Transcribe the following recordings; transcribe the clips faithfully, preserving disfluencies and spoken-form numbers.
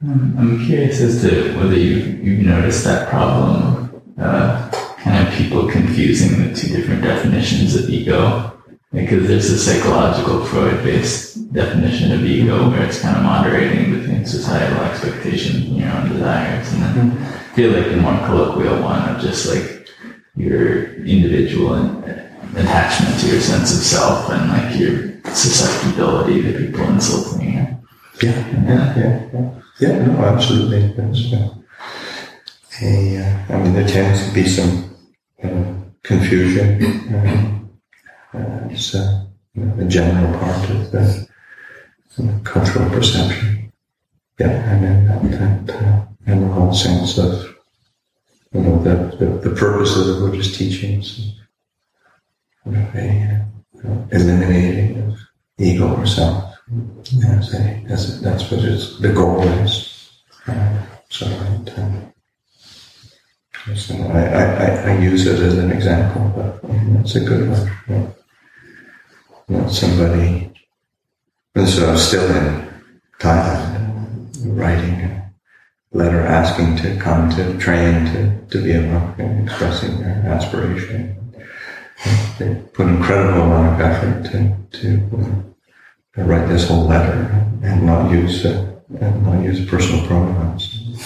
Um, I'm curious as to whether you, you've noticed that problem, uh, kind of people confusing the two different definitions of ego. Because there's a psychological Freud-based definition of ego where it's kind of moderating between societal expectations and your own desires. And then I feel like the more colloquial one of just like your individual and attachment to your sense of self and like your susceptibility to people insulting you. Yeah, yeah, yeah, yeah. Yeah, no, absolutely. That's, uh, a, uh, I mean, there tends to be some uh, confusion. Uh, uh, it's uh, you know, a general part of the uh, cultural perception. Yeah, and then that, that uh, and the whole sense of, you know, the, the, the purposes of Buddhist teachings, you know, a, uh, eliminating of ego or self. As a, as a, that's what it's, the goal is. Uh, so right, um, so I, I, I use it as an example, but I mean, it's a good one. You know, you know, somebody, and so I was still in Thailand, writing a letter asking to come to train to, to be a monk and expressing their aspiration. They put an incredible amount of effort to, to uh, I write this whole letter and not use uh, and not use personal pronouns.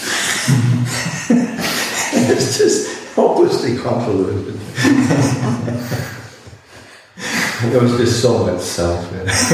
It's just hopelessly convoluted. It was just so much self.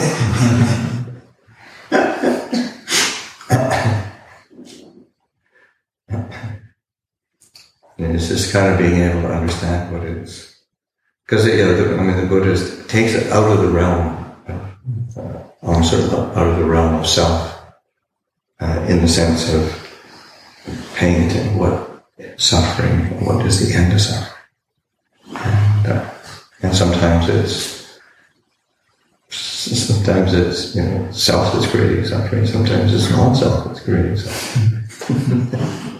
And it's just kind of being able to understand what it is, because you know, the, I mean, the Buddhist takes it out of the realm. Uh, um, sort of out of the realm of self, uh, in the sense of paying attention to what suffering, what is the end of suffering, and, uh, and sometimes it's sometimes it's you know self that's creating suffering, sometimes it's not self that's creating suffering.